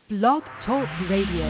Blog Talk Radio.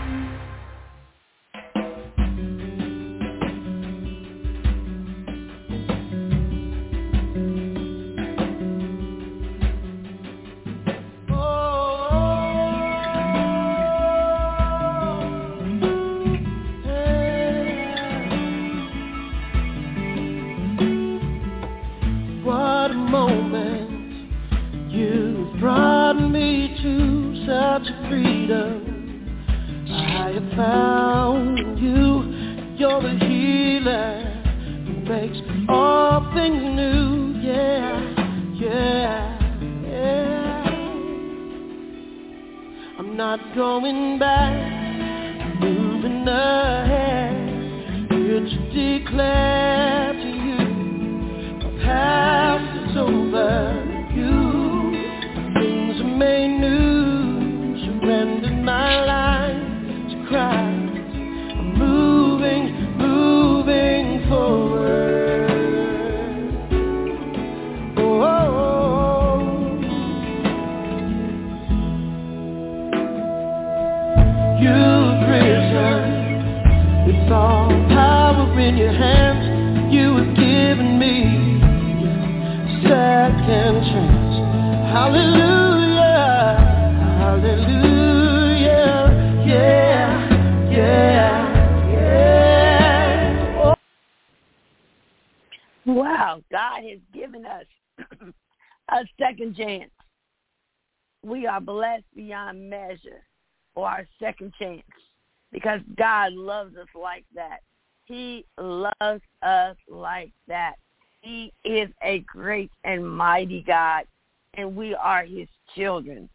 Wow, God has given us a second chance. We are blessed beyond measure for our second chance because God loves us like that. He loves us like that. He is a great and mighty God, and we are his children.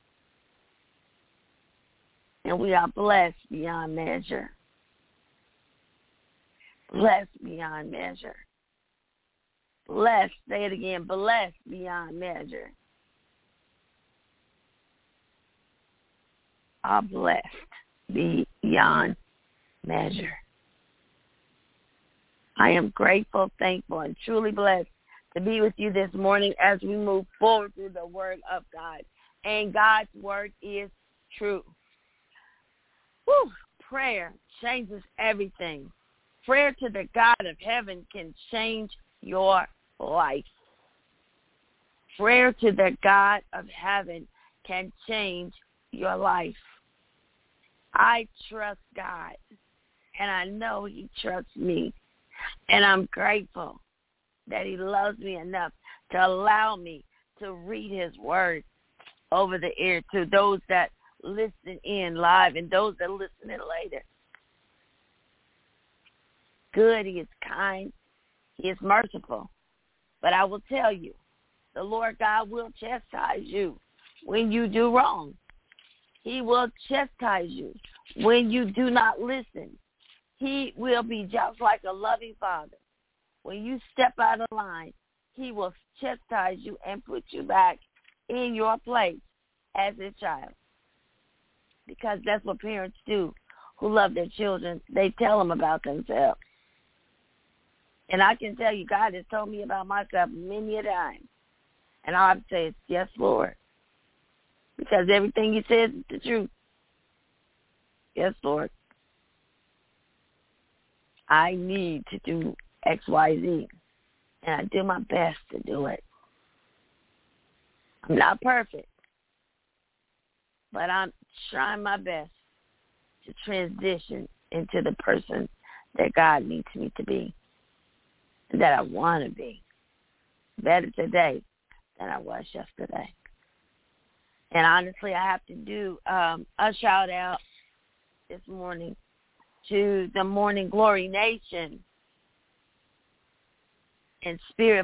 And we are blessed beyond measure. Blessed beyond measure. Blessed, say it again, blessed beyond measure. Are blessed beyond measure. I am grateful, thankful, and truly blessed to be with you this morning as we move forward through the Word of God. And God's Word is true. Whew. Prayer changes everything. Prayer to the God of heaven can change your life. Prayer to the God of heaven can change your life. I trust God, and I know he trusts me, and I'm grateful that he loves me enough to allow me to read his word over the air to those that listen in live and those that listen in later. Good, he is kind, he is merciful. But I will tell you, the Lord God will chastise you when you do wrong. He will chastise you when you do not listen. He will be just like a loving father. When you step out of line, he will chastise you and put you back in your place as a child. Because that's what parents do who love their children. They tell them about themselves. And I can tell you, God has told me about myself many a time. And all I have to say is, yes, Lord. Because everything he says is the truth. Yes, Lord. I need to do X, Y, Z. And I do my best to do it. I'm not perfect. But I'm trying my best to transition into the person that God needs me to be. That I want to be. Better today than I was yesterday. And honestly, I have to do a shout out this morning to the Morning Glory Nation and spirit,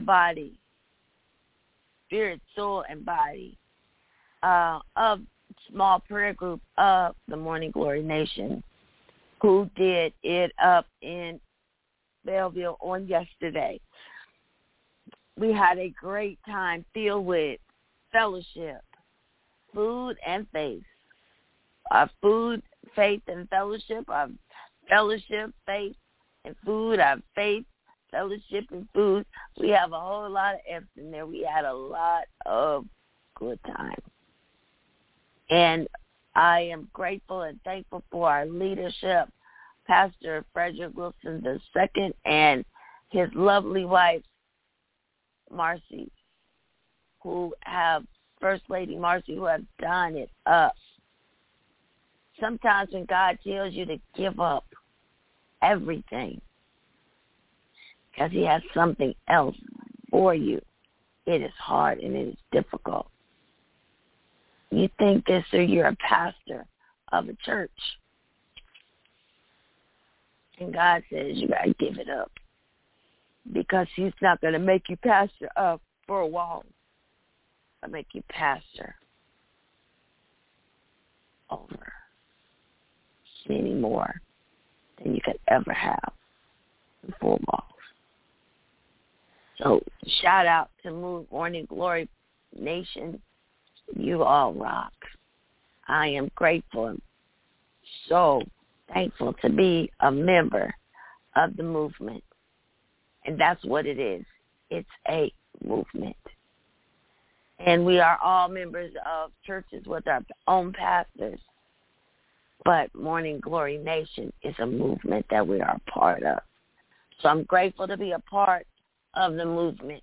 soul, and body of small prayer group of the Morning Glory Nation who did it up in Belleville on yesterday. We had a great time filled with fellowship, food, and faith. Our food, faith, and fellowship. Our fellowship, faith, and food. Our faith, fellowship, and food. We have a whole lot of F's in there. We had a lot of good time. And I am grateful and thankful for our leadership, Pastor Frederick Wilson II and his lovely wife, Marcy, First Lady Marcy, who have done it up. Sometimes when God tells you to give up everything because he has something else for you, it is hard and it is difficult. You think this or you're a pastor of a church. And God says you got to give it up because he's not going to make you pastor up for a while. I'll make you pastor over many more than you could ever have in 4 walls. So shout out to Morning Glory Nation. You all rock. I am grateful and so thankful to be a member of the movement. And that's what it is. It's a movement. And we are all members of churches with our own pastors. But Morning Glory Nation is a movement that we are a part of. So I'm grateful to be a part of the movement.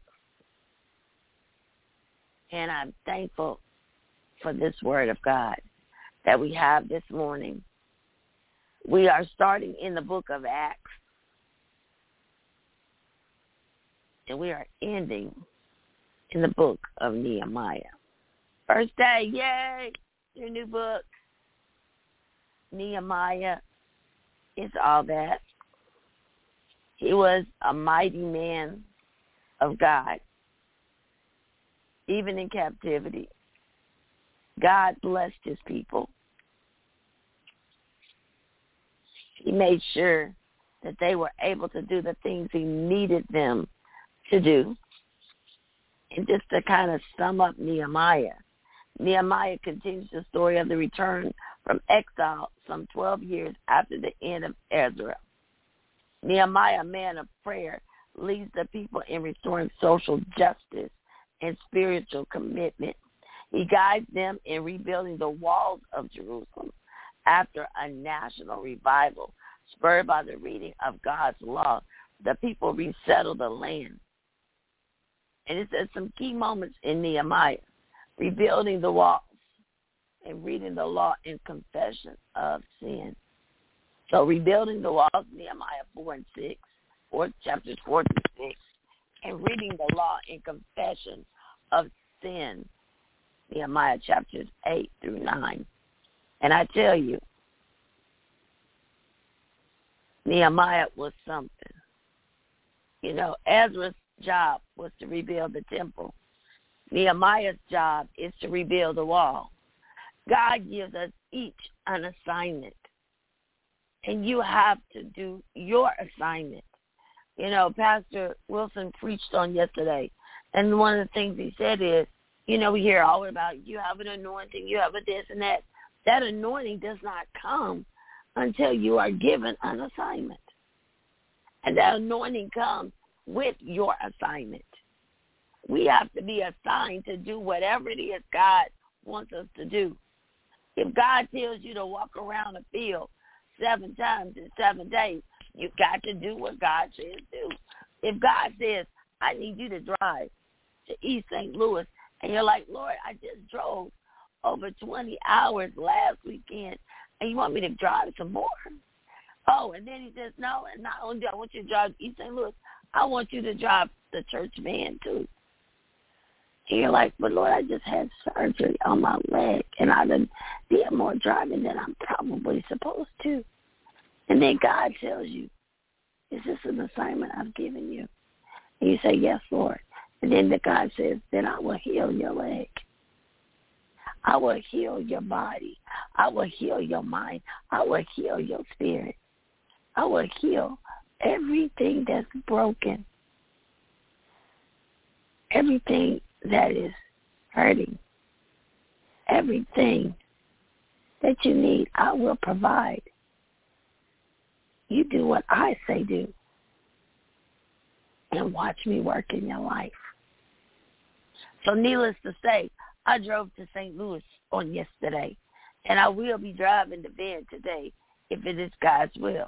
And I'm thankful for this word of God that we have this morning. We are starting in the book of Acts. And we are ending in the book of Nehemiah. First day, yay, your new book. Nehemiah is all that. He was a mighty man of God, even in captivity. God blessed his people. He made sure that they were able to do the things he needed them to do. And just to kind of sum up Nehemiah continues the story of the return from exile some 12 years after the end of Ezra. Nehemiah, a man of prayer, leads the people in restoring social justice and spiritual commitment. He guides them in rebuilding the walls of Jerusalem after a national revival. Spurred by the reading of God's law, the people resettled the land. And it says some key moments in Nehemiah: rebuilding the walls and reading the law in confession of sin. So rebuilding the walls, Nehemiah 4 and 6, or chapters 4 through 6, and reading the law in confession of sin, Nehemiah chapters 8 through 9. And I tell you, Nehemiah was something. You know, Ezra's job was to rebuild the temple. Nehemiah's job is to rebuild the wall. God gives us each an assignment, and you have to do your assignment. You know, Pastor Wilson preached on yesterday, and one of the things he said is, you know, we hear all about you have an anointing, you have a this and that. That anointing does not come until you are given an assignment. And that anointing comes with your assignment. We have to be assigned to do whatever it is God wants us to do. If God tells you to walk around a field 7 times in 7 days, you got to do what God says do. If God says, I need you to drive to East St. Louis, and you're like, Lord, I just drove over 20 hours last weekend, and you want me to drive some more? Oh, and then he says, no, and not only do I want you to drive to East St. Louis, I want you to drive the church van too. And you're like, but Lord, I just had surgery on my leg, and I did more driving than I'm probably supposed to. And then God tells you, is this an assignment I've given you? And you say, yes, Lord. And then the God says, then I will heal your leg. I will heal your body. I will heal your mind. I will heal your spirit. I will heal everything that's broken, everything that is hurting, everything that you need, I will provide. You do what I say do, and watch me work in your life. So needless to say, I drove to St. Louis on yesterday, And I will be driving the van today if it is God's will.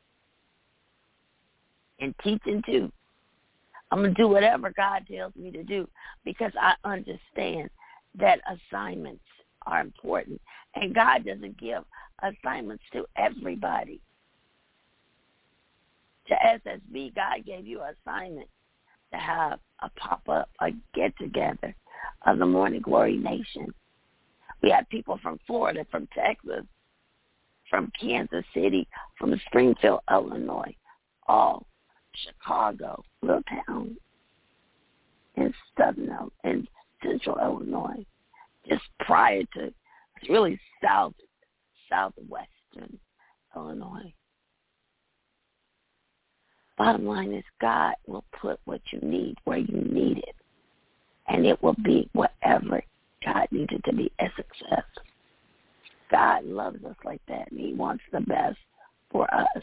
And teaching too. I'm going to do whatever God tells me to do because I understand that assignments are important. And God doesn't give assignments to everybody. To SSB, God gave you an assignment to have a pop-up, a get-together of the Morning Glory Nation. We had people from Florida, from Texas, from Kansas City, from Springfield, Illinois, all Chicago, little town, in in central Illinois, just prior to, it's really southwestern Illinois. Bottom line is God will put what you need where you need it, and it will be whatever God needed to be a success. God loves us like that, and he wants the best for us.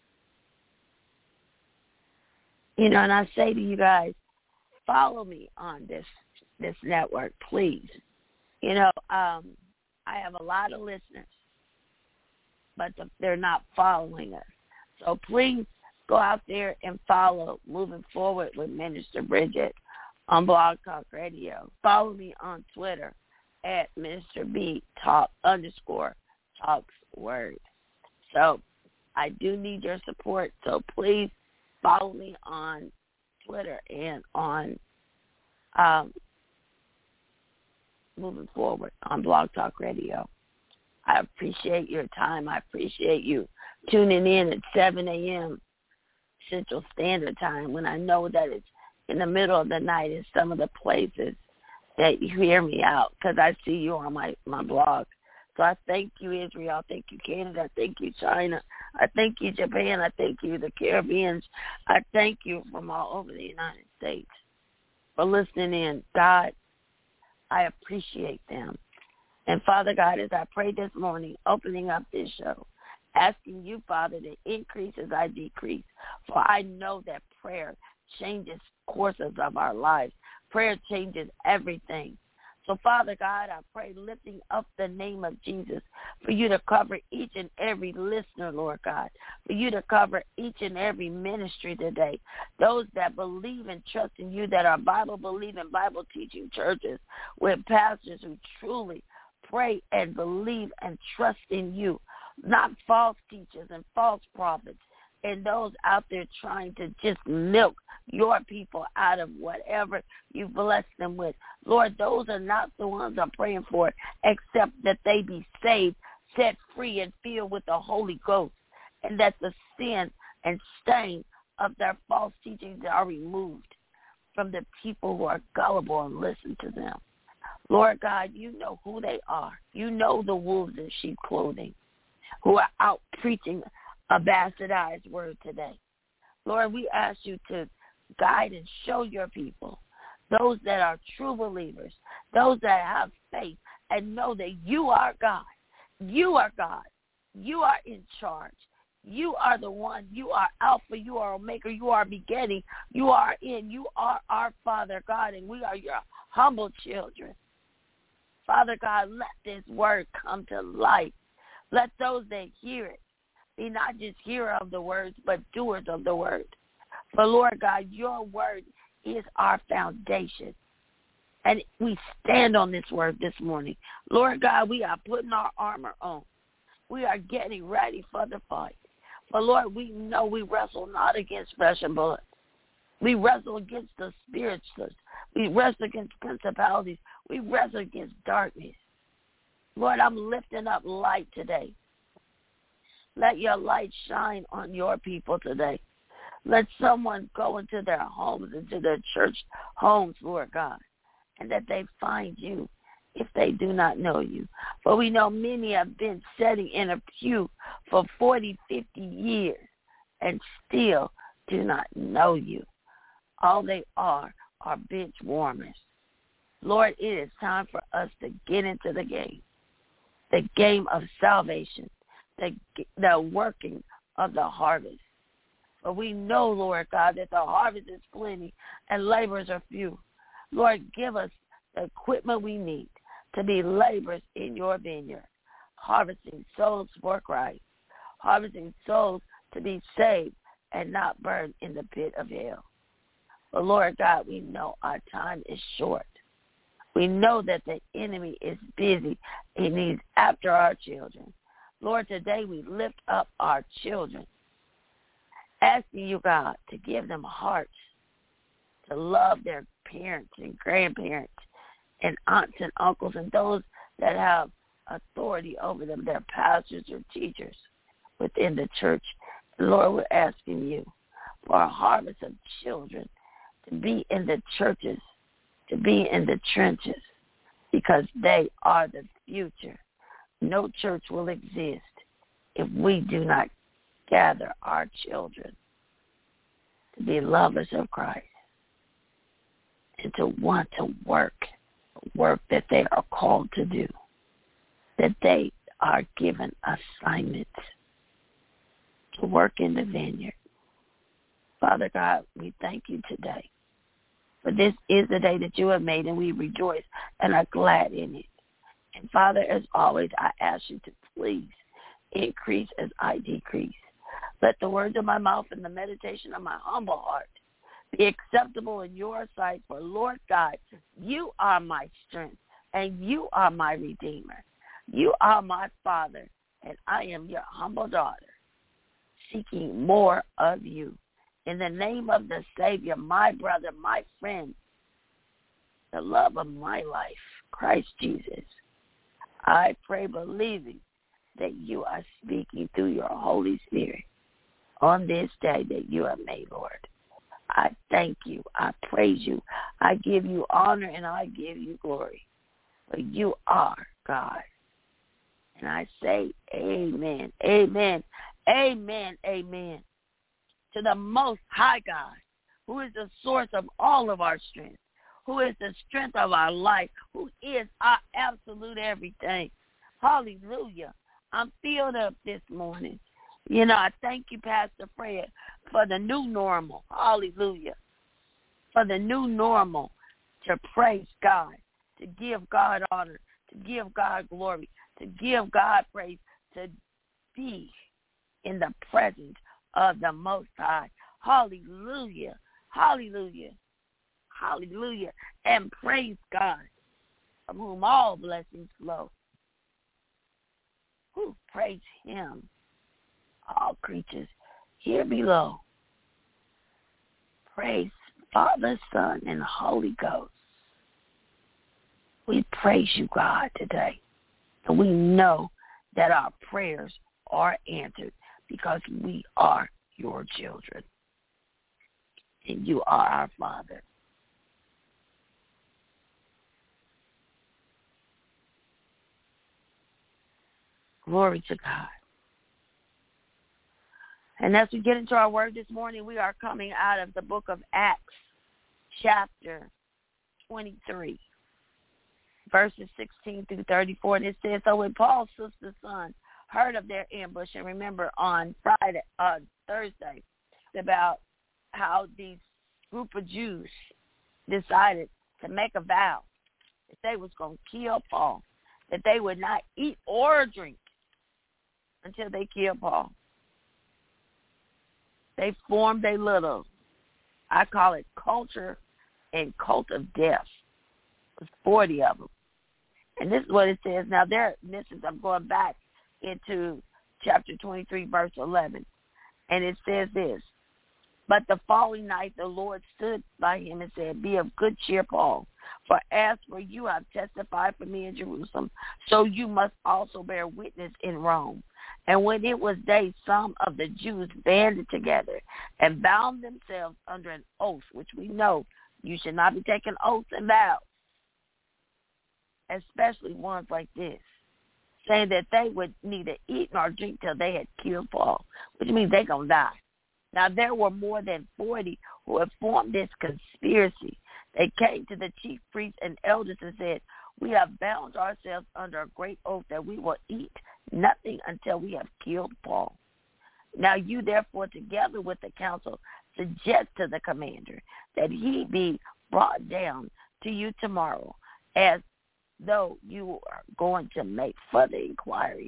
You know, and I say to you guys, follow me on this network, please. You know, I have a lot of listeners, but they're not following us. So please go out there and follow Moving Forward with Minister Bridget on Blog Talk Radio. Follow me on Twitter at Minister B _talks word. So I do need your support. So please follow me on Twitter and on Moving Forward on Blog Talk Radio. I appreciate your time. I appreciate you tuning in at 7 a.m. Central Standard Time when I know that it's in the middle of the night in some of the places that you hear me out because I see you on my blog. So I thank you, Israel. I thank you, Canada. I thank you, China. I thank you, Japan. I thank you, the Caribbeans. I thank you from all over the United States for listening in. God, I appreciate them. And, Father God, as I pray this morning, opening up this show, asking you, Father, to increase as I decrease. For I know that prayer changes courses of our lives. Prayer changes everything. So, Father God, I pray lifting up the name of Jesus for you to cover each and every listener, Lord God, for you to cover each and every ministry today, those that believe and trust in you, that are Bible-believing, Bible-teaching churches with pastors who truly pray and believe and trust in you, not false teachers and false prophets and those out there trying to just milk your people out of whatever you bless them with. Lord, those are not the ones I'm praying for, except that they be saved, set free, and filled with the Holy Ghost, and that the sin and stain of their false teachings are removed from the people who are gullible and listen to them. Lord God, you know who they are. You know the wolves in sheep clothing who are out preaching a bastardized word today. Lord, we ask you to guide and show your people, those that are true believers, those that have faith and know that you are God. You are God. You are in charge. You are the one. You are Alpha. You are Omega. You are beginning. You are in. You are our Father God, and we are your humble children. Father God, let this word come to life. Let those that hear it be not just hearer of the words, but doers of the word. For, Lord God, your word is our foundation. And we stand on this word this morning. Lord God, we are putting our armor on. We are getting ready for the fight. For, Lord, we know we wrestle not against flesh and blood. We wrestle against the spirits. We wrestle against principalities. We wrestle against darkness. Lord, I'm lifting up light today. Let your light shine on your people today. Let someone go into their homes, into their church homes, Lord God, and that they find you if they do not know you. For we know many have been sitting in a pew for 40, 50 years and still do not know you. All they are bench warmers. Lord, it is time for us to get into the game of salvation, the working of the harvest. For we know, Lord God, that the harvest is plenty and laborers are few. Lord, give us the equipment we need to be laborers in your vineyard. harvesting souls for Christ, harvesting souls to be saved and not burned in the pit of hell. But Lord God, we know our time is short. We know that the enemy is busy and he's after our children. Lord, today we lift up our children, asking you, God, to give them hearts to love their parents and grandparents and aunts and uncles and those that have authority over them, their pastors or teachers within the church. Lord, we're asking you for a harvest of children to be in the churches, to be in the trenches, because they are the future. No church will exist if we do not gather our children to be lovers of Christ and to want to work that they are called to do, that they are given assignments to work in the vineyard. Father God, we thank you today. For this is the day that you have made, and we rejoice and are glad in it. And Father, as always, I ask you to please increase as I decrease. Let the words of my mouth and the meditation of my humble heart be acceptable in your sight. For Lord God, you are my strength, and you are my Redeemer. You are my Father, and I am your humble daughter, seeking more of you. In the name of the Savior, my brother, my friend, the love of my life, Christ Jesus, I pray believing that you are speaking through your Holy Spirit on this day that you have made, Lord. I thank you. I praise you. I give you honor and I give you glory. For you are God. And I say amen, amen, amen, amen. To the Most High God, who is the source of all of our strength, who is the strength of our life, who is our absolute everything. Hallelujah. I'm filled up this morning. You know, I thank you, Pastor Fred, for the new normal. Hallelujah. For the new normal to praise God, to give God honor, to give God glory, to give God praise, to be in the presence of the Most High. Hallelujah. Hallelujah. Hallelujah. And praise God, from whom all blessings flow. Who praise him, all creatures here below. Praise Father, Son, and Holy Ghost. We praise you, God, today. And we know that our prayers are answered because we are your children. And you are our Father. Glory to God. And as we get into our word this morning, we are coming out of the book of Acts, chapter 23, verses 16 through 34. And it says, so when Paul's sister's son heard of their ambush, and remember on Thursday, about how these group of Jews decided to make a vow that they was going to kill Paul, that they would not eat or drink until they killed Paul. They formed a little, I call it culture and cult of death. It was 40 of them. And this is what it says. Now, I'm going back into chapter 23, verse 11. And it says this, but the following night the Lord stood by him and said, be of good cheer, Paul, for as for you have testified for me in Jerusalem, so you must also bear witness in Rome. And when it was day, some of the Jews banded together and bound themselves under an oath, which we know you should not be taking oaths and vows, especially ones like this, saying that they would neither eat nor drink till they had killed Paul, which means they're going to die. Now, there were more than 40 who had formed this conspiracy. They came to the chief priests and elders and said, we have bound ourselves under a great oath that we will eat nothing until we have killed Paul. Now you therefore, together with the council, suggest to the commander that he be brought down to you tomorrow, as though you are going to make further inquiries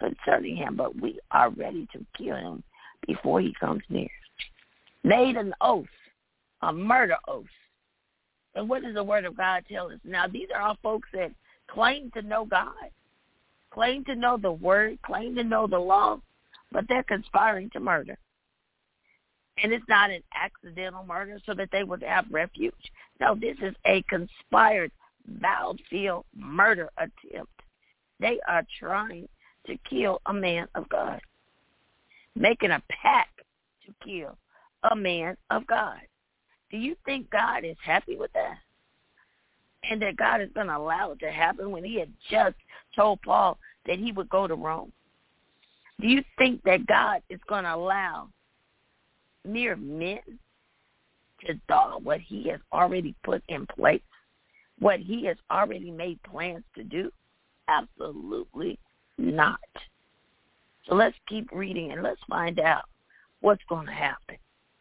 concerning him, but we are ready to kill him before he comes near. Made an oath, a murder oath. And what does the word of God tell us? Now, these are all folks that claim to know God, claim to know the word, claim to know the law, but they're conspiring to murder. And it's not an accidental murder so that they would have refuge. No, this is a conspired, battlefield murder attempt. They are trying to kill a man of God, making a pact to kill a man of God. Do you think God is happy with that? And that God is going to allow it to happen when he had just told Paul that he would go to Rome? Do you think that God is going to allow mere men to do what he has already put in place, what he has already made plans to do? Absolutely not. So let's keep reading and let's find out what's going to happen.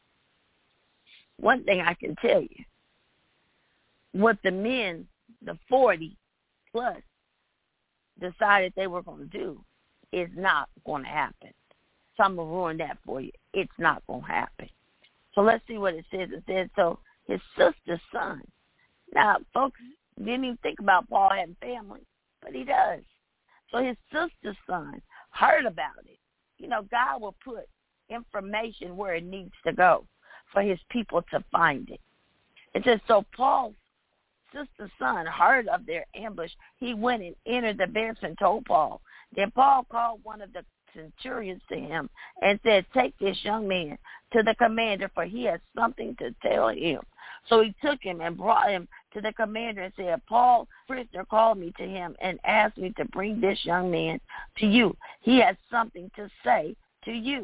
One thing I can tell you, what the men, the 40 plus, decided they were going to do is not going to happen. So I'm going to ruin that for you. It's not going to happen. So let's see what it says. It says, so his sister's son. Now, folks didn't even think about Paul having family, but he does. So his sister's son heard about it. You know, God will put information where it needs to go for his people to find it. It says, so Paul's sister's son heard of their ambush. He went and entered the barracks and told Paul. Then Paul called one of the centurions to him and said, take this young man to the commander, for he has something to tell him. So he took him and brought him to the commander and said, Paul, prisoner, called me to him and asked me to bring this young man to you. He has something to say to you.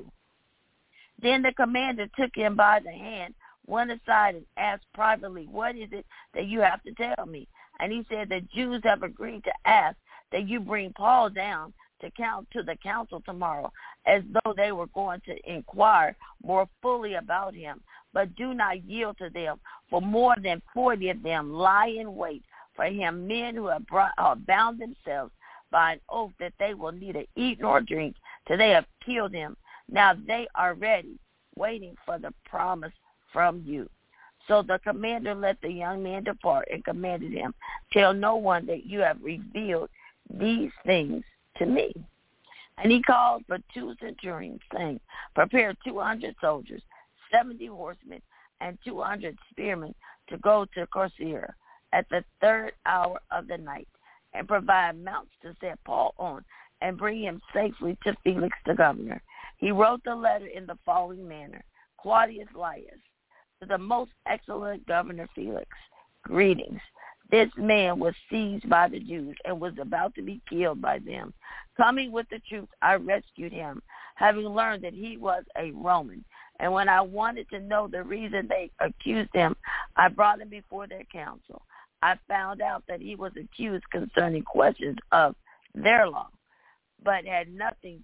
Then the commander took him by the hand, went aside and asked privately, what is it that you have to tell me? And he said, the Jews have agreed to ask that you bring Paul down to the council tomorrow, as though they were going to inquire more fully about him. But do not yield to them, for more than 40 of them lie in wait for him, men who have bound themselves by an oath that they will neither eat nor drink till they have killed him. Now they are ready, waiting for the promise from you. So the commander let the young man depart and commanded him, tell no one that you have revealed these things to me. And he called for 2 centurions, saying, prepare 200 soldiers, 70 horsemen, and 200 spearmen to go to Corcyra at the 3rd hour of the night, and provide mounts to set Paul on, and bring him safely to Felix the governor. He wrote the letter in the following manner: Claudius Lysias, to the most excellent governor Felix, greetings. This man was seized by the Jews and was about to be killed by them. Coming with the troops, I rescued him, having learned that he was a Roman. And when I wanted to know the reason they accused him, I brought him before their council. I found out that he was accused concerning questions of their law, but had nothing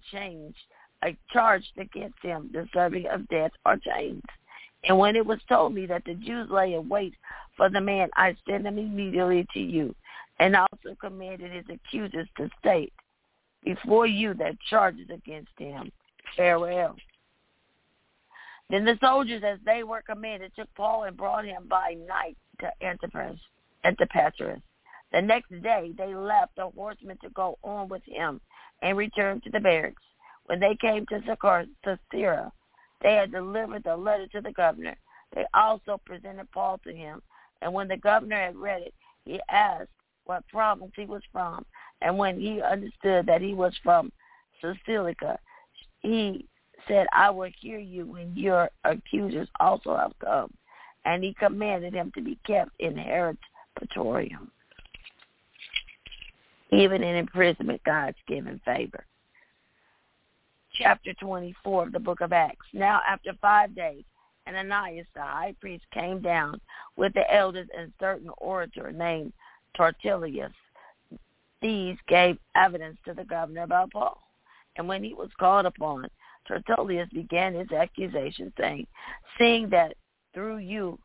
charged against him deserving of death or chains. And when it was told me that the Jews lay in wait for the man, I sent him immediately to you, and also commanded his accusers to state before you that charges against him. Farewell. Then the soldiers, as they were commanded, took Paul and brought him by night to Antipatris. The next day they left the horsemen to go on with him and returned to the barracks. When they came to Corcyra, they had delivered the letter to the governor. They also presented Paul to him. And when the governor had read it, he asked what province he was from. And when he understood that he was from Cilicia, he said, I will hear you when your accusers also have come. And he commanded him to be kept in Herod's praetorium. Even in imprisonment, God's given favor. Chapter 24 of the book of Acts. Now after 5 days, Ananias the high priest came down with the elders and certain orator named Tertullus. These gave evidence to the governor about Paul. And when he was called upon, Tertullus began his accusation, saying, seeing that through you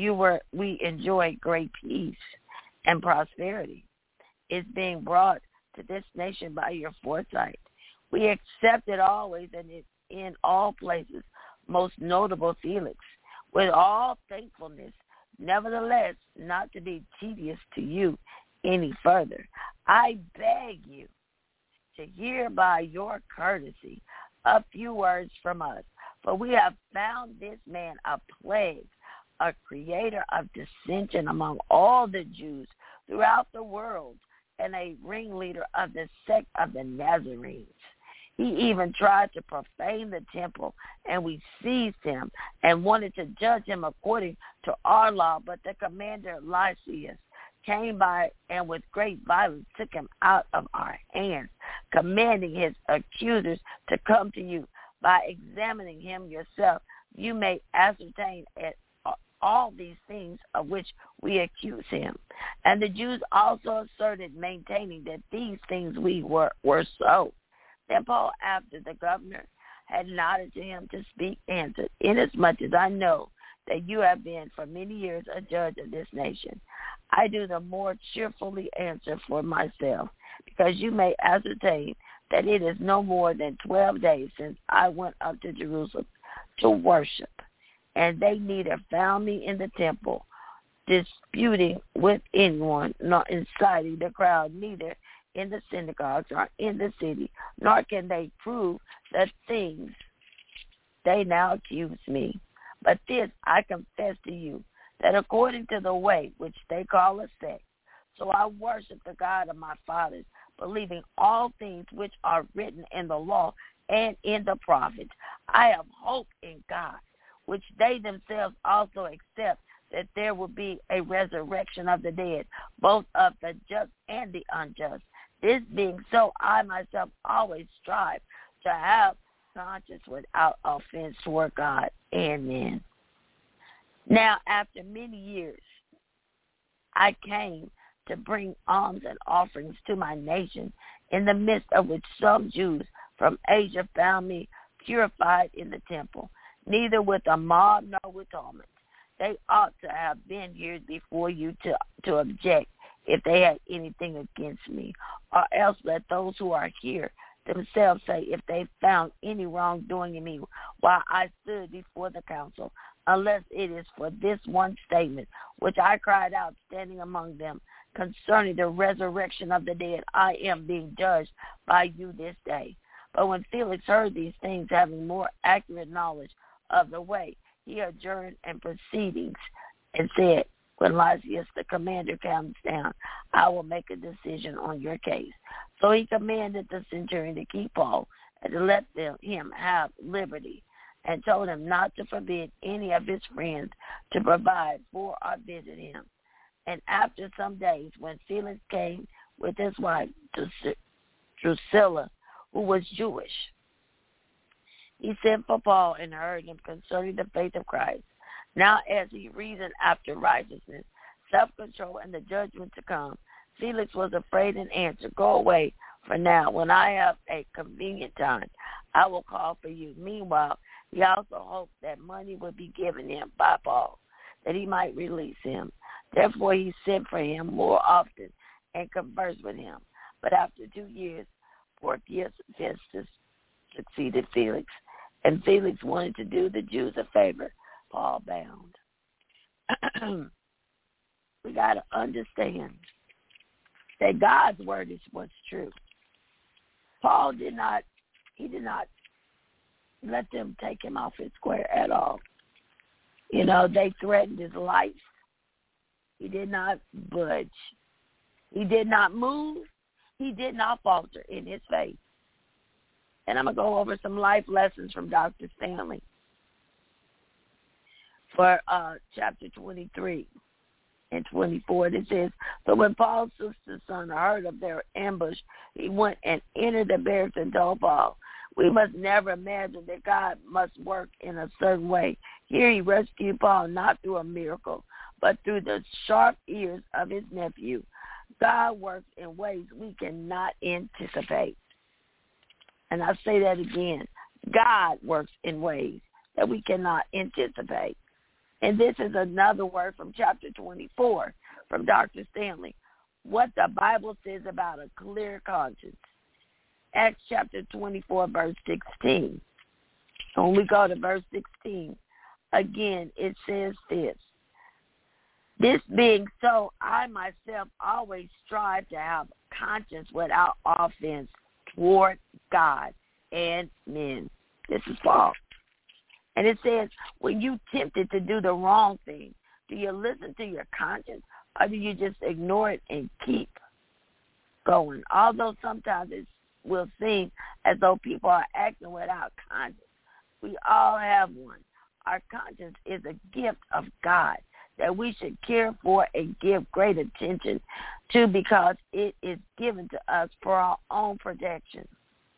we enjoy great peace and prosperity, is being brought to this nation by your foresight. We accept it always and in all places, most notable Felix, with all thankfulness, nevertheless, not to be tedious to you any further. I beg you to hear by your courtesy a few words from us, for we have found this man a plague, a creator of dissension among all the Jews throughout the world, and a ringleader of the sect of the Nazarenes. He even tried to profane the temple, and we seized him and wanted to judge him according to our law, but the commander Lysias came by and with great violence took him out of our hands, commanding his accusers to come to you. By examining him yourself, you may ascertain all these things of which we accuse him. And the Jews also asserted, maintaining that these things were so. Then Paul, after the governor had nodded to him to speak, answered, inasmuch as I know that you have been for many years a judge of this nation, I do the more cheerfully answer for myself, because you may ascertain that it is no more than 12 days since I went up to Jerusalem to worship, and they neither found me in the temple disputing with anyone, nor inciting the crowd, neither in the synagogues or in the city, nor can they prove the things they now accuse me. But this I confess to you, that according to the way which they call a sect, so I worship the God of my fathers, believing all things which are written in the law and in the prophets. I have hope in God, which they themselves also accept, that there will be a resurrection of the dead, both of the just and the unjust. This being so, I myself always strive to have conscience without offense toward God and men. Now, after many years, I came to bring alms and offerings to my nation, in the midst of which some Jews from Asia found me purified in the temple, neither with a mob nor with torment. They ought to have been here before you to object if they had anything against me, or else let those who are here themselves say if they found any wrongdoing in me while I stood before the council, unless it is for this one statement, which I cried out standing among them, concerning the resurrection of the dead, I am being judged by you this day. But when Felix heard these things, having more accurate knowledge of the way, he adjourned and proceedings and said, when Lysias the commander comes down, I will make a decision on your case. So he commanded the centurion to keep Paul and to let him have liberty, and told him not to forbid any of his friends to provide for or visit him. And after some days, when Felix came with his wife Drusilla, who was Jewish, he sent for Paul and heard him concerning the faith of Christ. Now as he reasoned after righteousness, self-control, and the judgment to come, Felix was afraid and answered, go away for now. When I have a convenient time, I will call for you. Meanwhile, he also hoped that money would be given him by Paul, that he might release him. Therefore he sent for him more often and conversed with him. But after 2 years, Porcius Festus succeeded Felix, and Felix wanted to do the Jews a favor. Paul bound. We got to understand that God's word is what's true. Paul did not let them take him off his square at all. You know, they threatened his life. He did not budge. He did not move. He did not falter in his faith. And I'm going to go over some life lessons from Dr. Stanley for chapter 23 and 24. It says, so when Paul's sister's son heard of their ambush, he went and entered the barracks and told Paul, we must never imagine that God must work in a certain way. Here he rescued Paul not through a miracle, but through the sharp ears of his nephew. God works in ways we cannot anticipate. And I say that again. God works in ways that we cannot anticipate. And this is another word from chapter 24 from Dr. Stanley. what the Bible says about a clear conscience. Acts chapter 24, verse 16. When we go to verse 16, again, it says this. This being so, I myself always strive to have conscience without offense toward God and men. This is Paul. And it says, when you tempted to do the wrong thing, do you listen to your conscience or do you just ignore it and keep going? Although sometimes it will seem as though people are acting without conscience, we all have one. Our conscience is a gift of God that we should care for and give great attention to because it is given to us for our own protection.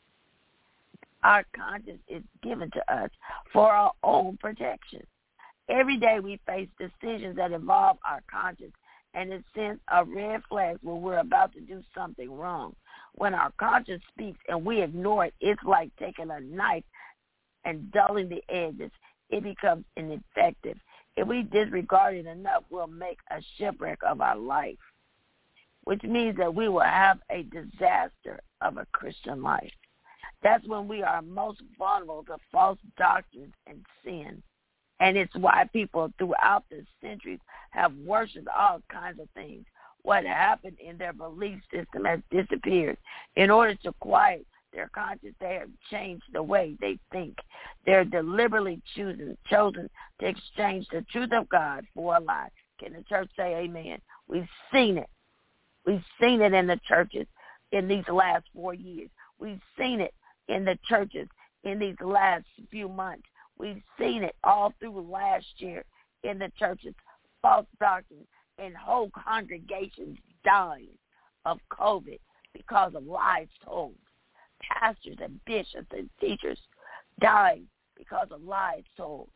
Our conscience is given to us for our own protection. Every day we face decisions that involve our conscience, and it sends a red flag when we're about to do something wrong. When our conscience speaks and we ignore it, it's like taking a knife and dulling the edges. It becomes ineffective. If we disregard it enough, we'll make a shipwreck of our life, which means that we will have a disaster of a Christian life. That's when we are most vulnerable to false doctrines and sin. And it's why people throughout the centuries have worshipped all kinds of things. What happened in their belief system has disappeared. In order to quiet their conscience, they have changed the way they think. They're deliberately chosen to exchange the truth of God for a lie. Can the church say amen? We've seen it. We've seen it in the churches in these last 4 years. We've seen it in the churches in these last few months. We've seen it all through last year in the churches, false doctrine and whole congregations dying of COVID because of lies told. Pastors and bishops and teachers dying because of lies told.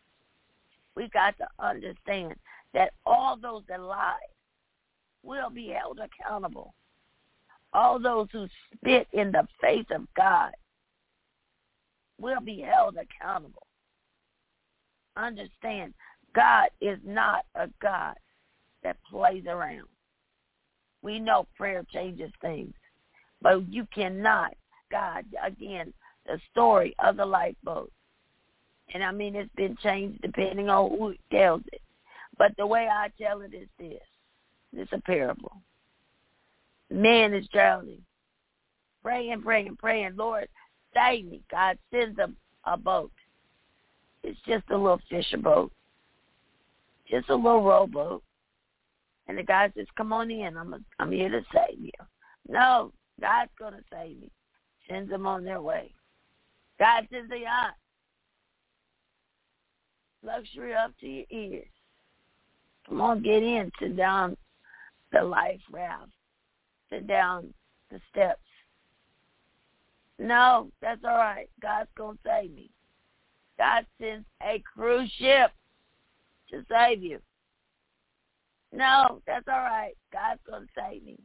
We got to understand that all those that lie will be held accountable. All those who spit in the face of God will be held accountable. Understand, God is not a God that plays around. We know prayer changes things, but you cannot, God, again, the story of the lifeboat. And I mean, it's been changed depending on who tells it. But the way I tell it is this. It's a parable. Man is drowning. Praying, Lord, save me. God sends a boat. It's just a little fisher boat. Just a little rowboat. And the guy says, come on in. I'm here to save you. No, God's going to save me. Sends them on their way. God sends a yacht. Luxury up to your ears. Come on, get in. Sit down the life raft. Sit down the steps. No, that's all right. God's going to save me. God sends a cruise ship to save you. No, that's all right. God's going to save me.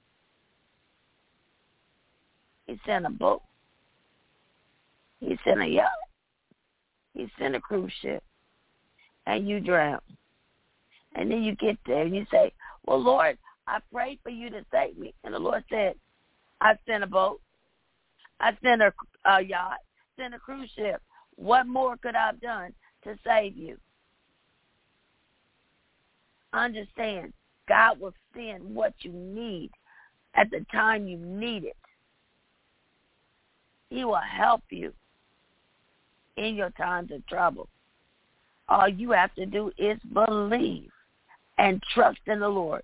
He sent a boat. He sent a yacht. He sent a cruise ship. And you drown. And then you get there and you say, well, Lord, I prayed for you to save me. And the Lord said, I sent a boat. I sent a yacht. Sent a cruise ship. What more could I have done to save you? Understand, God will send what you need at the time you need it. He will help you in your times of trouble. All you have to do is believe and trust in the Lord.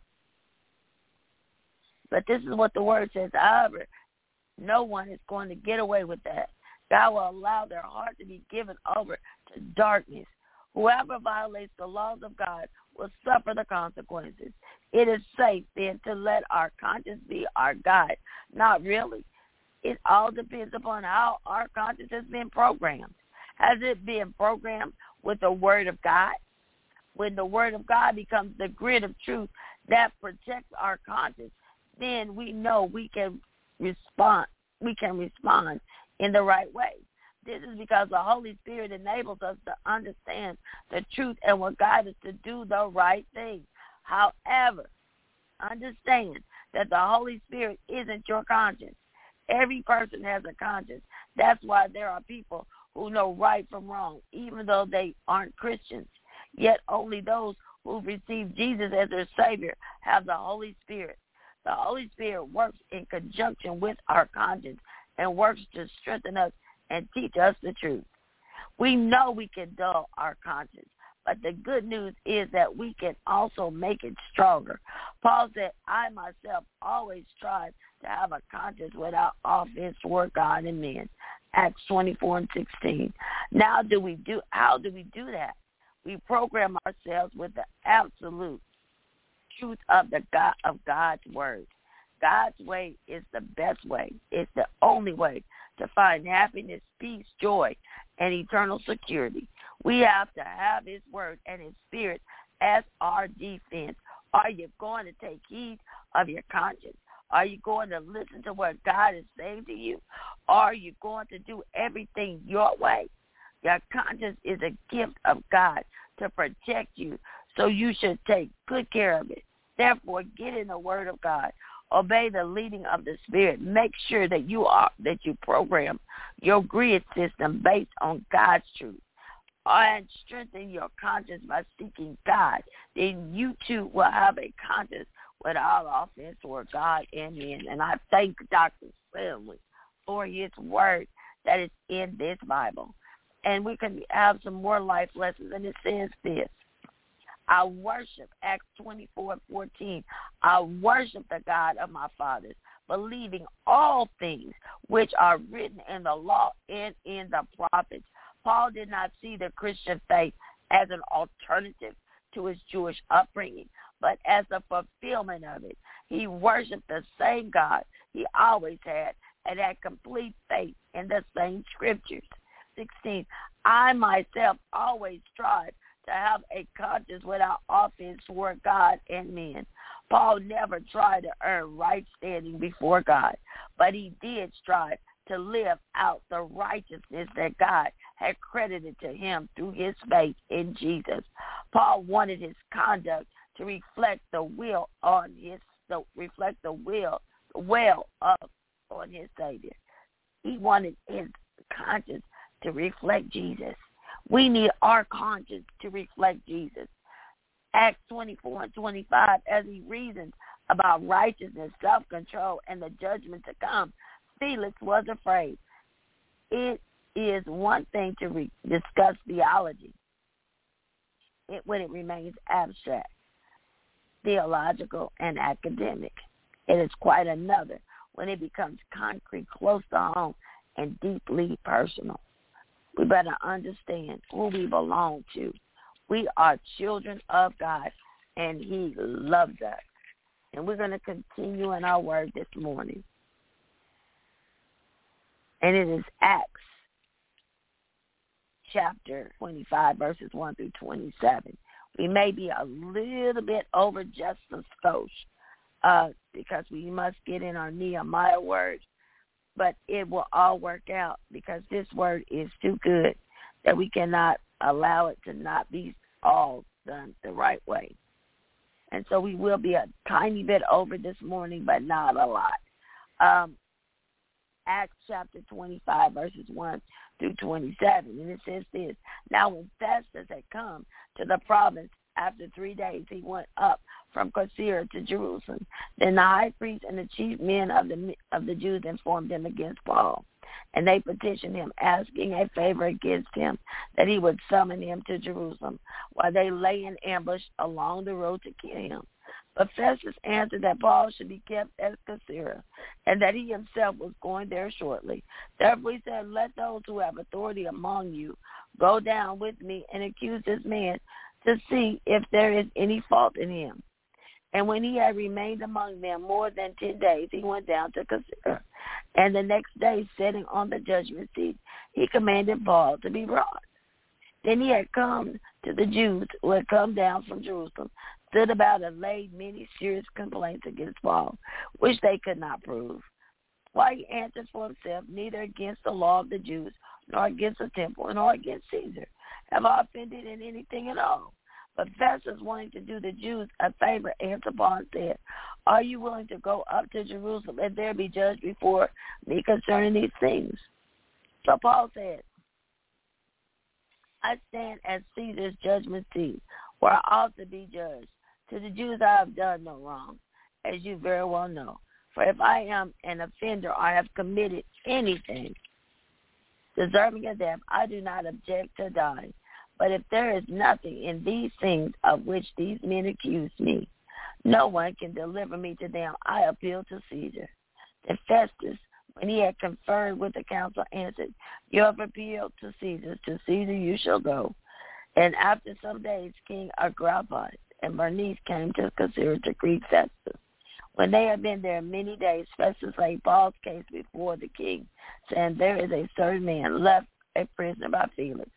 But this is what the word says. However, no one is going to get away with that. God will allow their heart to be given over to darkness. Whoever violates the laws of God will suffer the consequences. It is safe then to let our conscience be our guide. Not really. It all depends upon how our conscience has been programmed. Has it been programmed with the Word of God? When the Word of God becomes the grid of truth that protects our conscience, then we know we can respond. We can respond in the right way. This is because the Holy Spirit enables us to understand the truth and will guide us to do the right thing. However, understand that the Holy Spirit isn't your conscience. Every person has a conscience. That's why there are people who know right from wrong, even though they aren't Christians. Yet only those who receive Jesus as their Savior have the Holy Spirit. The Holy Spirit works in conjunction with our conscience and works to strengthen us and teach us the truth. We know we can dull our conscience, but the good news is that we can also make it stronger. Paul said, I myself always strive to have a conscience without offense toward God and men. Acts 24:16. How do we do that? We program ourselves with the absolute truth of God's word. God's way is the best way. It's the only way to find happiness, peace, joy, and eternal security. We have to have his word and his spirit as our defense. Are you going to take heed of your conscience? Are you going to listen to what God is saying to you? Are you going to do everything your way? Your conscience is a gift of God to protect you, so you should take good care of it. Therefore, get in the word of God. Obey the leading of the Spirit. Make sure that you program your grid system based on God's truth. And strengthen your conscience by seeking God. Then you too will have a conscience without offense toward God and men. And I thank Dr. Stanley for his word that is in this Bible. And we can have some more life lessons. And it says this. I worship, Acts 24:14. I worship the God of my fathers, believing all things which are written in the law and in the prophets. Paul did not see the Christian faith as an alternative to his Jewish upbringing, but as a fulfillment of it. He worshiped the same God he always had and had complete faith in the same scriptures. 16. I myself always strive to have a conscience without offense toward God and men. Paul never tried to earn right standing before God, but he did strive to live out the righteousness that God had credited to him through his faith in Jesus. Paul wanted his conduct to reflect the will on his Savior. He wanted his conscience to reflect Jesus. We need our conscience to reflect Jesus. Acts 24:25, as he reasons about righteousness, self-control, and the judgment to come, Felix was afraid. It is one thing to discuss theology when it remains abstract, theological, and academic. It is quite another when it becomes concrete, close to home, and deeply personal. We better understand who we belong to. We are children of God, and he loves us. And we're going to continue in our word this morning. And it is Acts chapter 25, verses 1 through 27. We may be a little bit over just a skosh because we must get in our Nehemiah word. But it will all work out because this word is too good that we cannot allow it to not be all done the right way. And so we will be a tiny bit over this morning, but not a lot. Acts chapter 25, verses 1 through 27. And it says this. Now when Festus had come to the province after 3 days, he went up from Caesarea to Jerusalem. Then the high priest and the chief men of the Jews informed him against Paul. And they petitioned him, asking a favor against him, that he would summon him to Jerusalem, while they lay in ambush along the road to kill him. But Festus answered that Paul should be kept at Caesarea, and that he himself was going there shortly. Therefore he said, let those who have authority among you go down with me and accuse this man to see if there is any fault in him. And when he had remained among them more than 10 days, he went down to Caesarea. And the next day, sitting on the judgment seat, he commanded Paul to be brought. Then he had come to the Jews who had come down from Jerusalem, stood about and laid many serious complaints against Paul, which they could not prove. Why he answered for himself, neither against the law of the Jews, nor against the temple, nor against Caesar have I offended in anything at all. But Festus, wanting to do the Jews a favor, answered Paul and said, are you willing to go up to Jerusalem and there be judged before me concerning these things? So Paul said, I stand at Caesar's judgment seat, where I ought to be judged. To the Jews I have done no wrong, as you very well know. For if I am an offender or have committed anything deserving of death, I do not object to die. But if there is nothing in these things of which these men accuse me, no one can deliver me to them. I appeal to Caesar. Then Festus, when he had conferred with the council, answered, you have appealed to Caesar. To Caesar you shall go. And after some days, King Agrippa and Bernice came to consider to greet Festus. When they had been there many days, Festus laid Paul's case before the king, saying, there is a certain man left a prisoner by Felix,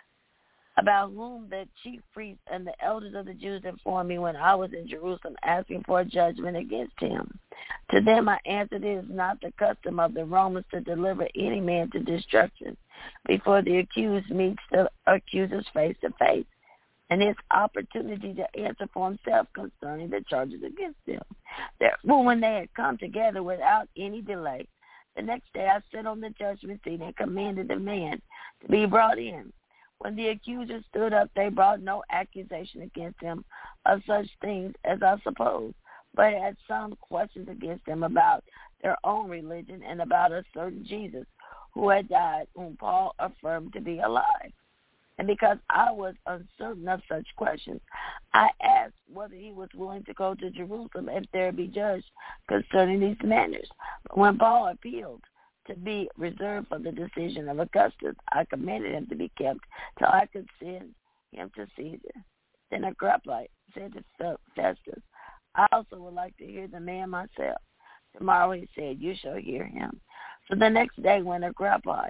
about whom the chief priests and the elders of the Jews informed me when I was in Jerusalem, asking for a judgment against him. To them I answered, it is not the custom of the Romans to deliver any man to destruction before the accused meets the accuser's face to face, and his opportunity to answer for himself concerning the charges against him. Therefore, when they had come together without any delay, the next day I sat on the judgment seat and commanded the man to be brought in. When the accusers stood up, they brought no accusation against him of such things as I suppose, but had some questions against him about their own religion and about a certain Jesus who had died, whom Paul affirmed to be alive. And because I was uncertain of such questions, I asked whether he was willing to go to Jerusalem if there be judged concerning these matters. But when Paul appealed to be reserved for the decision of Augustus, I commanded him to be kept till I could send him to Caesar. Then Agrippa said to Festus, I also would like to hear the man myself. Tomorrow, he said, you shall hear him. So the next day, when Agrippa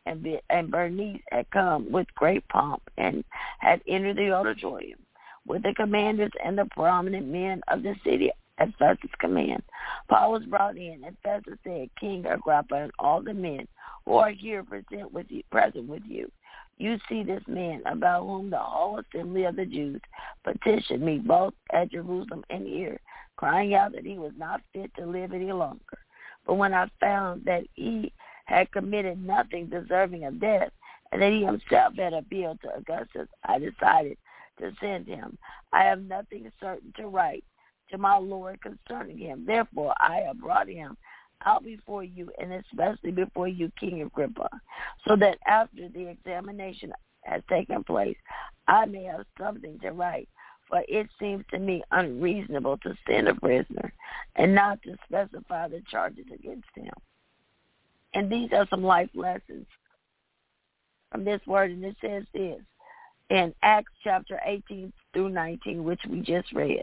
and Bernice had come with great pomp and had entered the auditorium with the commanders and the prominent men of the city at Festus' command, Paul was brought in, and Festus said, King Agrippa and all the men who are here present with you, you see this man about whom the whole assembly of the Jews petitioned me both at Jerusalem and here, crying out that he was not fit to live any longer. But when I found that he had committed nothing deserving of death, and that he himself had appealed to Augustus, I decided to send him. I have nothing certain to write to my Lord concerning him. Therefore, I have brought him out before you, and especially before you, King Agrippa, so that after the examination has taken place, I may have something to write. For it seems to me unreasonable to send a prisoner and not to specify the charges against him. And these are some life lessons from this word, and it says this in Acts chapter 18 through 19, which we just read.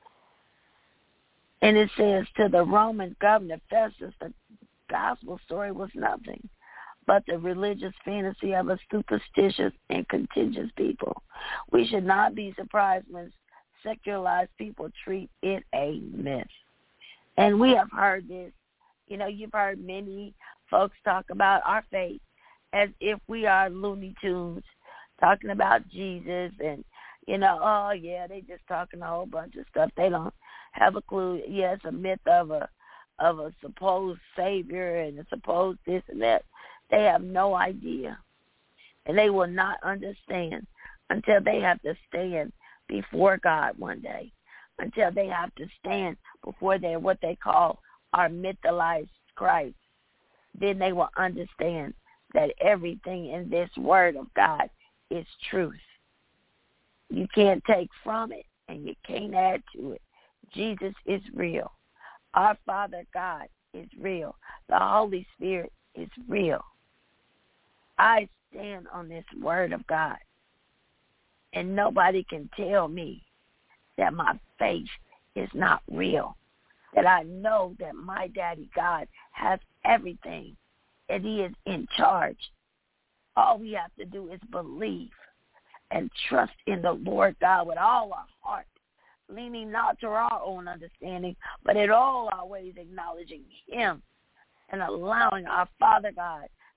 And it says, to the Roman governor Festus, the gospel story was nothing but the religious fantasy of a superstitious and contentious people. We should not be surprised when secularized people treat it a myth. And we have heard this. You know, you've heard many folks talk about our faith as if we are Looney Tunes, talking about Jesus and, you know, oh, yeah, they just talking a whole bunch of stuff. They don't have a clue. Yeah, it's a myth of a supposed savior and a supposed this and that. They have no idea. And they will not understand until they have to stand before God one day, until they have to stand before what they call our mythologized Christ. Then they will understand that everything in this word of God is truth. You can't take from it and you can't add to it. Jesus is real. Our Father God is real. The Holy Spirit is real. I stand on this word of God, and nobody can tell me that my faith is not real, that I know that my daddy God has everything, and he is in charge. All we have to do is believe and trust in the Lord God with all our heart, leaning not to our own understanding, but in all our ways acknowledging him and allowing our Father God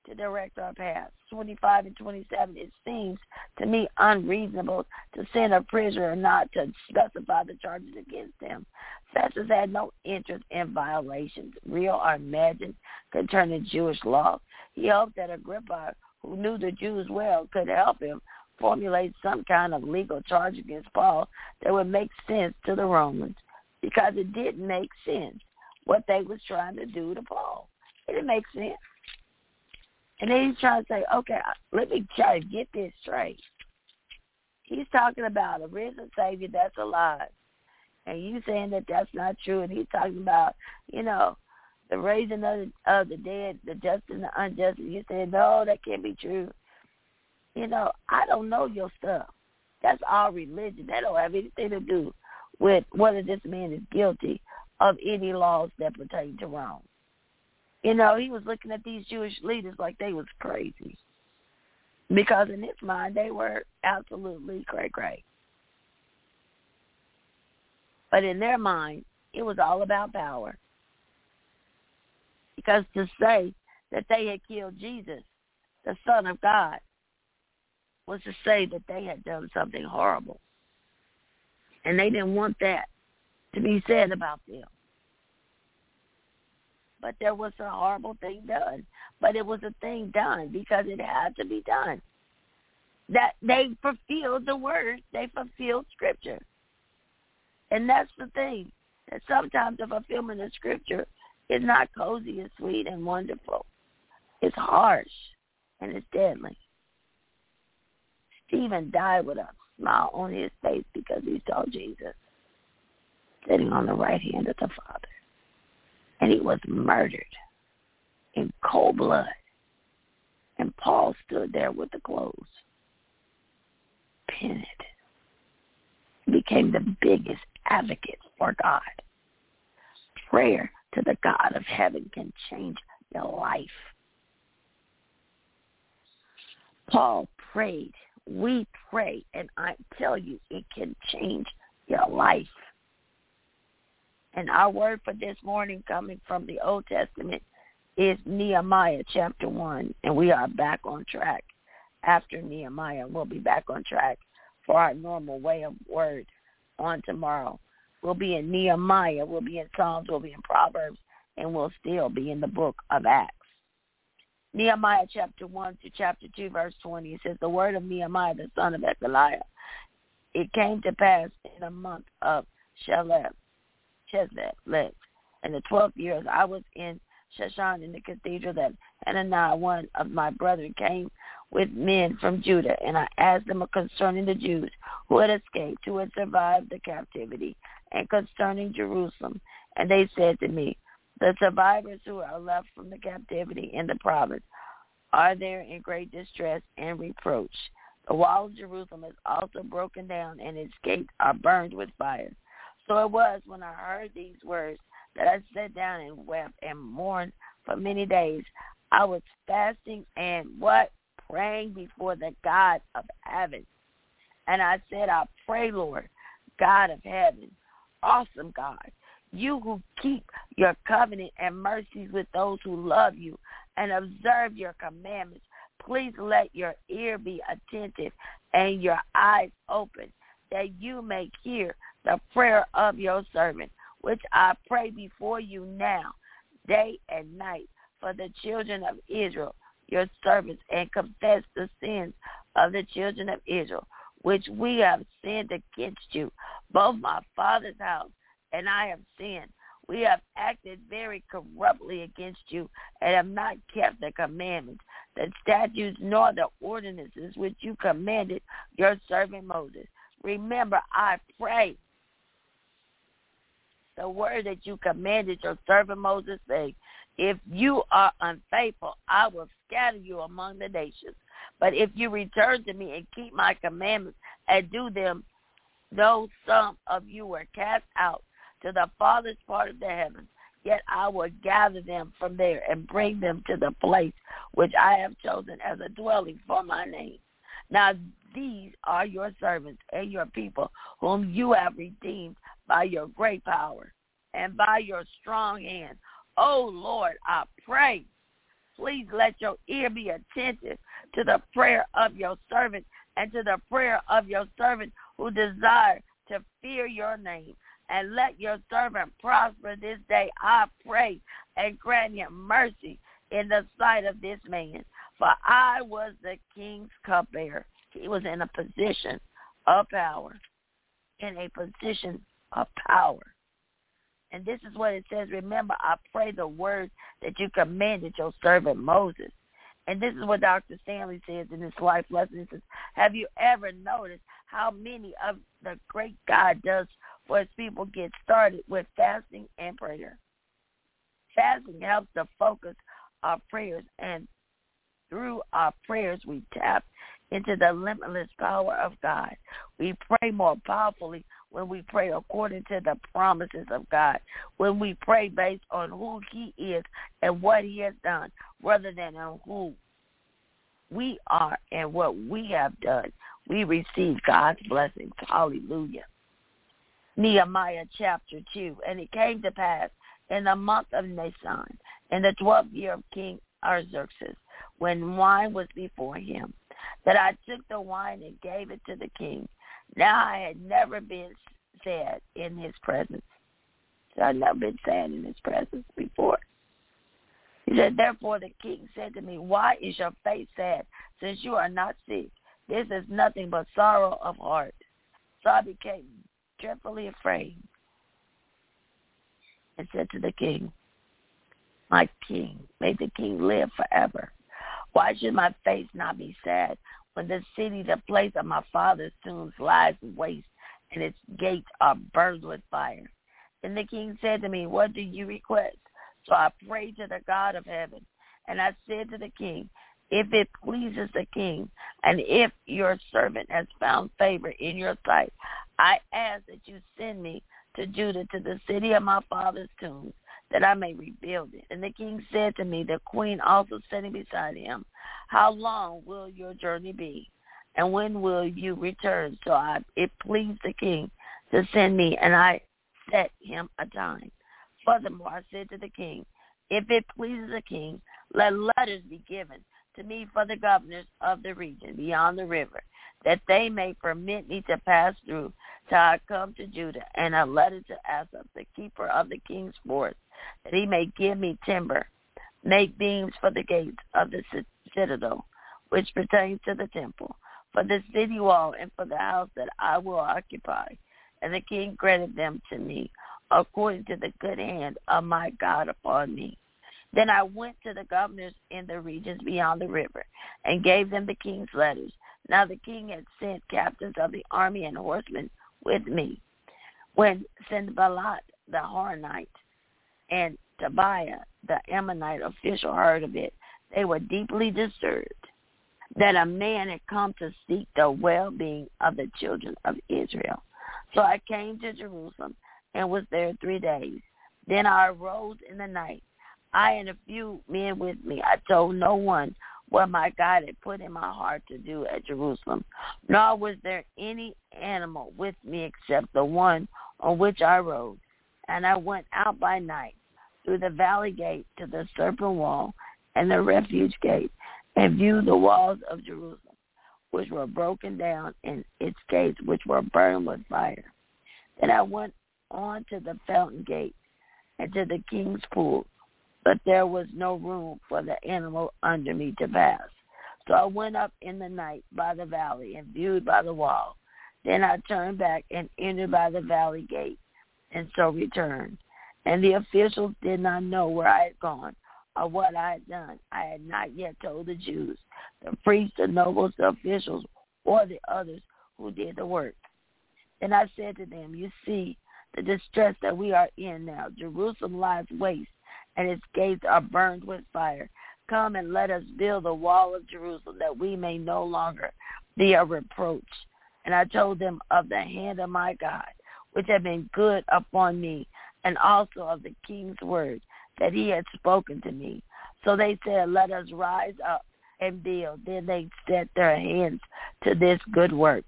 to direct our path. 25 and 27, it seems to me unreasonable to send a prisoner and not to specify the charges against him. Festus had no interest in violations, real or imagined, concerning Jewish law. He hoped that Agrippa, who knew the Jews well, could help him formulate some kind of legal charge against Paul that would make sense to the Romans, because it didn't make sense what they was trying to do to Paul. It didn't make sense. And then he's trying to say, okay, let me try to get this straight. He's talking about a risen Savior that's alive. And you saying that that's not true. And he's talking about, the raising of the dead, the just and the unjust. And you saying, no, that can't be true. I don't know your stuff. That's all religion. That don't have anything to do with whether this man is guilty of any laws that pertain to Rome. He was looking at these Jewish leaders like they was crazy, because in his mind they were absolutely cray-cray. But in their mind, it was all about power. Because to say that they had killed Jesus, the Son of God, was to say that they had done something horrible. And they didn't want that to be said about them. But there was a horrible thing done. But it was a thing done because it had to be done. That they fulfilled the word. They fulfilled Scripture. And that's the thing. That sometimes the fulfillment of Scripture is not cozy and sweet and wonderful. It's harsh and it's deadly. Stephen died with a smile on his face because he saw Jesus sitting on the right hand of the Father. And he was murdered in cold blood. And Paul stood there with the clothes pinned. He became the biggest advocate for God. Prayer to the God of heaven can change your life. Paul prayed. We pray, and I tell you, it can change your life. And our word for this morning, coming from the Old Testament, is Nehemiah chapter 1. And we are back on track after Nehemiah. We'll be back on track for our normal way of word on tomorrow. We'll be in Nehemiah, we'll be in Psalms, we'll be in Proverbs, and we'll still be in the book of Acts. Nehemiah chapter 1 to chapter 2, verse 20, it says, the word of Nehemiah, the son of Echaliah, it came to pass in the month of Chislev, in the 12th year, as I was in Shushan in the cathedral, that Hananiah, one of my brethren, came with men from Judah, and I asked them concerning the Jews who had escaped, who had survived the captivity, and concerning Jerusalem. And they said to me, the survivors who are left from the captivity in the province are there in great distress and reproach. The wall of Jerusalem is also broken down, and its gates are burned with fire. So it was when I heard these words that I sat down and wept and mourned for many days. I was fasting and praying before the God of heaven. And I said, I pray, Lord, God of heaven, awesome God, you who keep your covenant and mercies with those who love you and observe your commandments, please let your ear be attentive and your eyes open, that you may hear the prayer of your servant, which I pray before you now, day and night, for the children of Israel, your servants, and confess the sins of the children of Israel, which we have sinned against you, both my father's house and I have sinned. We have acted very corruptly against you and have not kept the commandments, the statutes, nor the ordinances which you commanded your servant Moses. Remember, I pray, the word that you commanded your servant Moses, saying, if you are unfaithful, I will scatter you among the nations. But if you return to me and keep my commandments and do them, though some of you were cast out to the farthest part of the heavens, yet I will gather them from there and bring them to the place which I have chosen as a dwelling for my name. Now these are your servants and your people, whom you have redeemed by your great power and by your strong hand. Oh Lord, I pray, please let your ear be attentive to the prayer of your servant and to the prayer of your servant who desire to fear your name. And let your servant prosper this day, I pray, and grant him mercy in the sight of this man. For I was the king's cupbearer. He was in a position of power. In a position of power. And this is what it says. Remember, I pray the words that you commanded your servant Moses. And this is what Dr. Stanley says in his life lesson. He says, have you ever noticed how many of the great God does for his people get started with fasting and prayer? Fasting helps to focus our prayers, and through our prayers we tap into the limitless power of God. We pray more powerfully when we pray according to the promises of God, when we pray based on who he is and what he has done, rather than on who we are and what we have done. We receive God's blessings. Hallelujah. Nehemiah chapter 2. And it came to pass in the month of Nisan, in the 12th year of King Artaxerxes, when wine was before him, that I took the wine and gave it to the king. Now I had never been sad in his presence. So I had never been sad in his presence before. He said, therefore the king said to me, why is your face sad, since you are not sick? This is nothing but sorrow of heart. So I became dreadfully afraid and said to the king, my king, may the king live forever. Why should my face not be sad when the city, the place of my father's tombs, lies waste and its gates are burned with fire? Then the king said to me, what do you request? So I prayed to the God of heaven, and I said to the king, if it pleases the king, and if your servant has found favor in your sight, I ask that you send me to Judah, to the city of my father's tombs, that I may rebuild it. And the king said to me, the queen also sitting beside him, how long will your journey be? And when will you return? So it pleased the king to send me, and I set him a time. Furthermore, I said to the king, if it pleases the king, let letters be given to me for the governors of the region beyond the river, that they may permit me to pass through till I come to Judah, and a letter to Asaph, the keeper of the king's forest, that he may give me timber, make beams for the gates of the citadel, which pertains to the temple, for the city wall, and for the house that I will occupy. And the king granted them to me, according to the good hand of my God upon me. Then I went to the governors in the regions beyond the river, and gave them the king's letters. Now the king had sent captains of the army and horsemen with me. When Sanballat the Horonite and Tobiah the Ammonite official heard of it, they were deeply disturbed that a man had come to seek the well-being of the children of Israel. So I came to Jerusalem and was there 3 days. Then I arose in the night, I and a few men with me. I told no one what my God had put in my heart to do at Jerusalem, nor was there any animal with me except the one on which I rode. And I went out by night through the valley gate to the serpent wall and the refuge gate, and viewed the walls of Jerusalem, which were broken down, and its gates, which were burned with fire. Then I went on to the fountain gate and to the king's pool, but there was no room for the animal under me to pass. So I went up in the night by the valley and viewed by the wall. Then I turned back and entered by the valley gate, and so returned. And the officials did not know where I had gone or what I had done. I had not yet told the Jews, the priests, the nobles, the officials, or the others who did the work. And I said to them, you see the distress that we are in now. Jerusalem lies waste, and its gates are burned with fire. Come and let us build the wall of Jerusalem, that we may no longer be a reproach. And I told them of the hand of my God, which had been good upon me, and also of the king's word that he had spoken to me. So they said, let us rise up and build. Then they set their hands to this good work.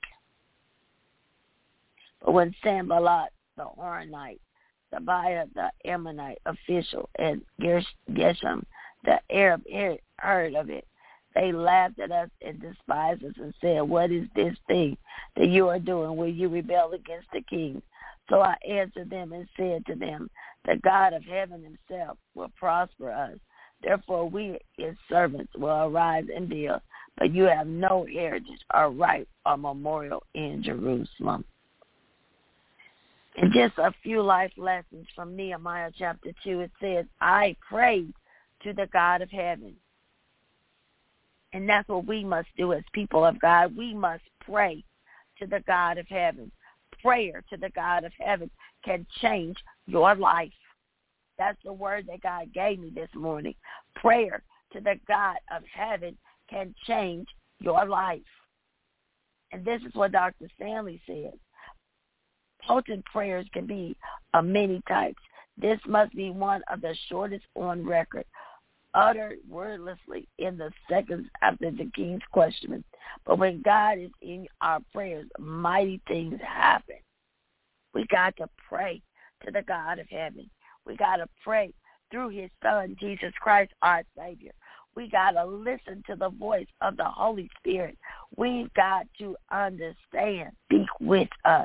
But when Sanballat the Horonite, Tobiah the Ammonite official, and Geshem the Arab heard of it, they laughed at us and despised us and said, "What is this thing that you are doing? Will you rebel against the king?" So I answered them and said to them, "The God of heaven himself will prosper us. Therefore we, his servants, will arise and build. But you have no heritage or right or memorial in Jerusalem." And just a few life lessons from Nehemiah chapter 2. It says, "I prayed to the God of heaven." And that's what we must do as people of God. We must pray to the God of heaven. Prayer to the God of heaven can change your life. That's the word that God gave me this morning. Prayer to the God of heaven can change your life. And this is what Dr. Stanley said. Potent prayers can be of many types. This must be one of the shortest on record, uttered wordlessly in the seconds after the king's question. But when God is in our prayers, mighty things happen. We got to pray to the God of heaven. We got to pray through his son, Jesus Christ, our Savior. We got to listen to the voice of the Holy Spirit. We've got to understand, speak with us.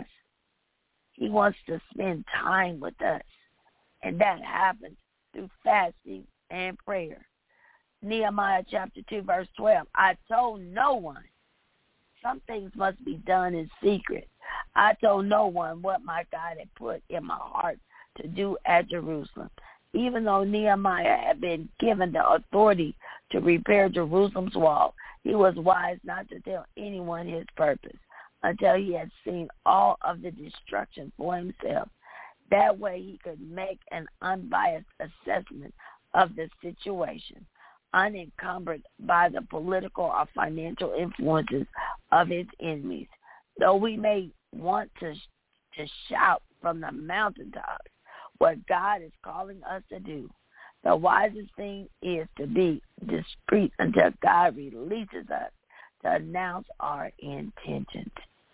He wants to spend time with us. And that happens through fasting and prayer. Nehemiah chapter 2, verse 12. I told no one. Some things must be done in secret. I told no one what my God had put in my heart to do at Jerusalem. Even though Nehemiah had been given the authority to repair Jerusalem's wall, he was wise not to tell anyone his purpose until he had seen all of the destruction for himself. That way he could make an unbiased assessment of the situation, unencumbered by the political or financial influences of his enemies. Though we may want to shout from the mountaintops what God is calling us to do, the wisest thing is to be discreet until God releases us to announce our intentions.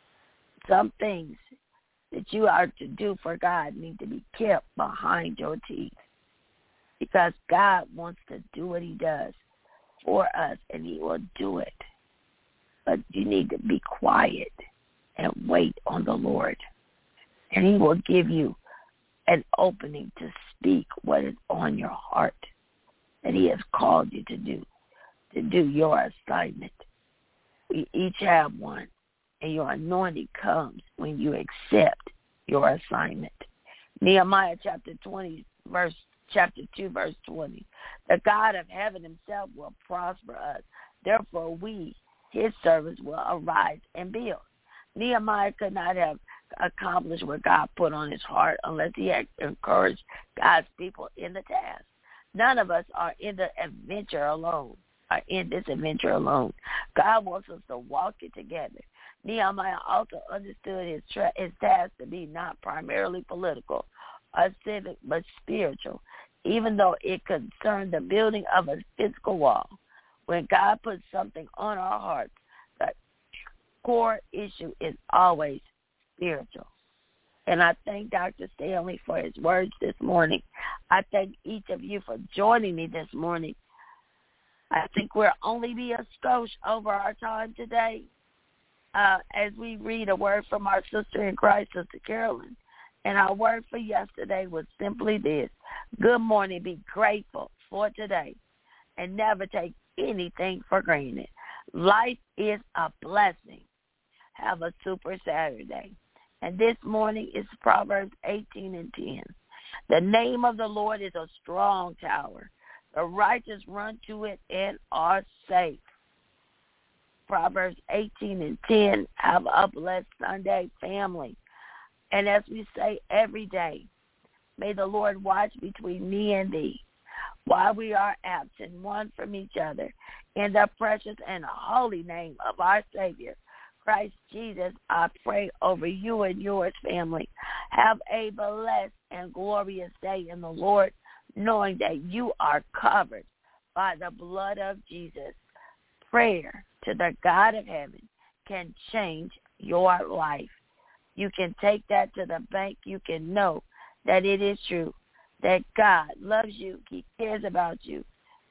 Some things that you are to do for God need to be kept behind your teeth, because God wants to do what he does for us, and he will do it. But you need to be quiet and wait on the Lord, and he will give you an opening to speak what is on your heart that he has called you to do your assignment. We each have one, and your anointing comes when you accept your assignment. Nehemiah chapter 2, verse 20. The God of heaven himself will prosper us. Therefore we, his servants, will arise and build. Nehemiah could not have accomplished what God put on his heart unless he had encouraged God's people in the task. None of us are in this adventure alone. God wants us to walk it together. Nehemiah also understood his task to be not primarily political or civic, but spiritual, even though it concerned the building of a physical wall. When God puts something on our hearts, the core issue is always spiritual. And I thank Dr. Stanley for his words this morning. I thank each of you for joining me this morning. I think we'll only be a skosh over our time today as we read a word from our sister in Christ, Sister Carolyn. And our word for yesterday was simply this: good morning, be grateful for today, and never take anything for granted. Life is a blessing. Have a super Saturday. And this morning is Proverbs 18:10. The name of the Lord is a strong tower. The righteous run to it and are safe. Proverbs 18:10. Have a blessed Sunday, family. And as we say every day, may the Lord watch between me and thee while we are absent one from each other, in the precious and holy name of our Savior, Christ Jesus. I pray over you and yours, family. Have a blessed and glorious day in the Lord, knowing that you are covered by the blood of Jesus. Prayer to the God of heaven can change your life. You can take that to the bank. You can know that it is true, that God loves you, he cares about you,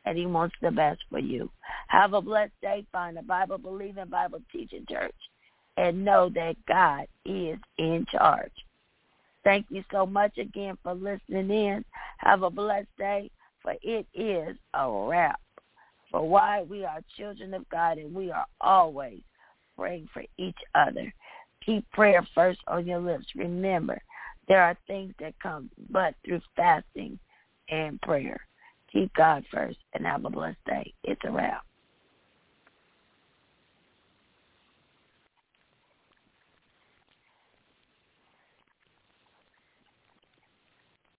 and he wants the best for you. Have a blessed day. Find a Bible-believing, Bible-teaching church, and know that God is in charge. Thank you so much again for listening in. Have a blessed day, for it is a wrap. For why we are children of God, and we are always praying for each other. Keep prayer first on your lips. Remember, there are things that come but through fasting and prayer. Keep God first and have a blessed day. It's a wrap.